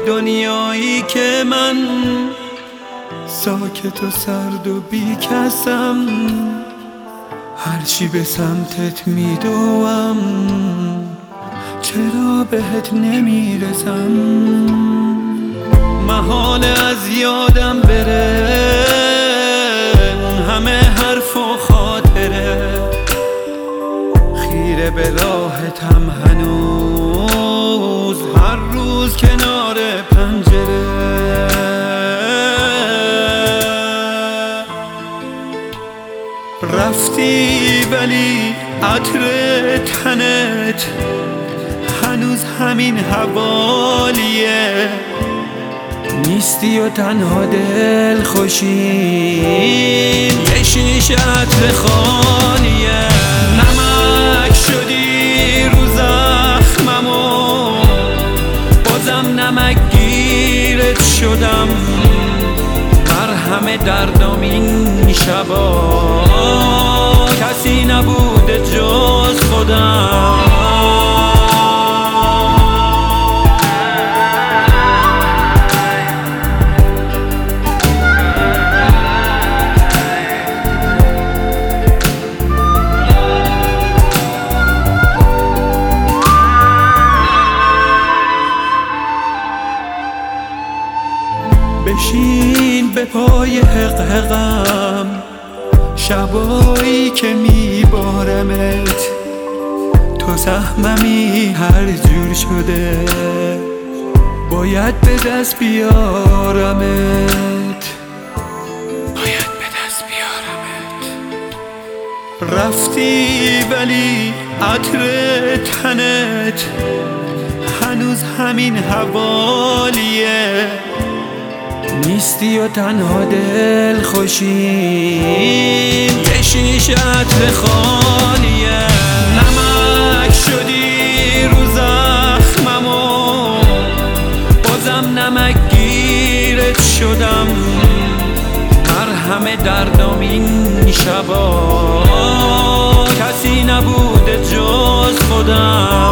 دنیایی که من ساکت و سرد و بی کسم، هرچی به سمتت میدوم چرا بهت نمیرسم. محال از یادم بره اون همه حرف و خاطره، خیره به راحتم هنوز هر روز کنار پنجره. رفتی ولی عطر تنت هنوز همین حوالیه، نیستی و تنها دل خوشیم یه شیشه عطر خالیه. نمک شدی رو زخممو بازم نمک گیرت شدم، مرهم دردم این شبا کسی نبوده جز خودم. بشین به پای حقحقم شبایی که میبارمت، تو سهممی هر جور شده باید به دست بیارمت، باید به دست بیارمت. رفتی ولی عطر تنت هنوز همین حوالیه، نیستی و تنها دل خوشیم یه شیشه عطر خالیه. نمک شدی رو زخممو بازم نمک گیرت شدم، مرهم دردم این شبا کسی نبوده جز خودم.